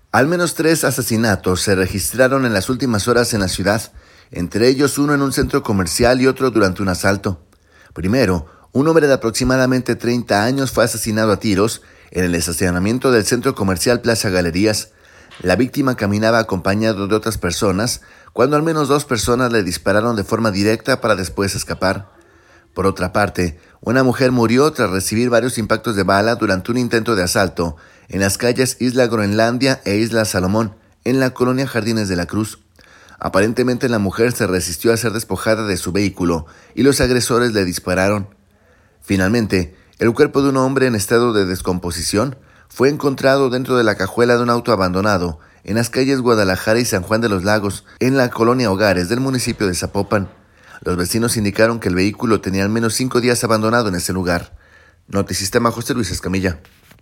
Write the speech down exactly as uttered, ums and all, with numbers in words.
Al menos tres asesinatos se registraron en las últimas horas en la ciudad, entre ellos uno en un centro comercial y otro durante un asalto. Primero, un hombre de aproximadamente treinta años fue asesinado a tiros en el estacionamiento del centro comercial Plaza Galerías. La víctima caminaba acompañado de otras personas cuando al menos dos personas le dispararon de forma directa para después escapar. Por otra parte, una mujer murió tras recibir varios impactos de bala durante un intento de asalto en las calles Isla Groenlandia e Isla Salomón, en la colonia Jardines de la Cruz. Aparentemente la mujer se resistió a ser despojada de su vehículo y los agresores le dispararon. Finalmente, el cuerpo de un hombre en estado de descomposición fue encontrado dentro de la cajuela de un auto abandonado en las calles Guadalajara y San Juan de los Lagos, en la colonia Hogares del municipio de Zapopan. Los vecinos indicaron que el vehículo tenía al menos cinco días abandonado en ese lugar. Notisistema, José Luis Escamilla.